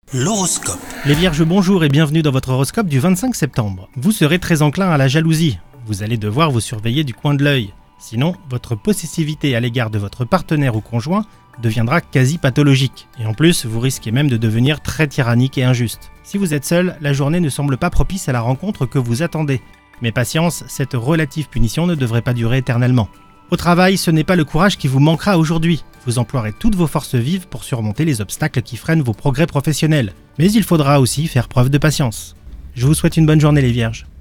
L'horoscope. Les Vierges, bonjour et bienvenue dans votre horoscope du 25 septembre. Vous serez très enclin à la jalousie. Vous allez devoir vous surveiller du coin de l'œil. Sinon, votre possessivité à l'égard de votre partenaire ou conjoint deviendra quasi pathologique. Et en plus, vous risquez même de devenir très tyrannique et injuste. Si vous êtes seul, la journée ne semble pas propice à la rencontre que vous attendez. Mais patience, cette relative punition ne devrait pas durer éternellement. Au travail, ce n'est pas le courage qui vous manquera aujourd'hui. Vous emploierez toutes vos forces vives pour surmonter les obstacles qui freinent vos progrès professionnels. Mais il faudra aussi faire preuve de patience. Je vous souhaite une bonne journée les Vierges.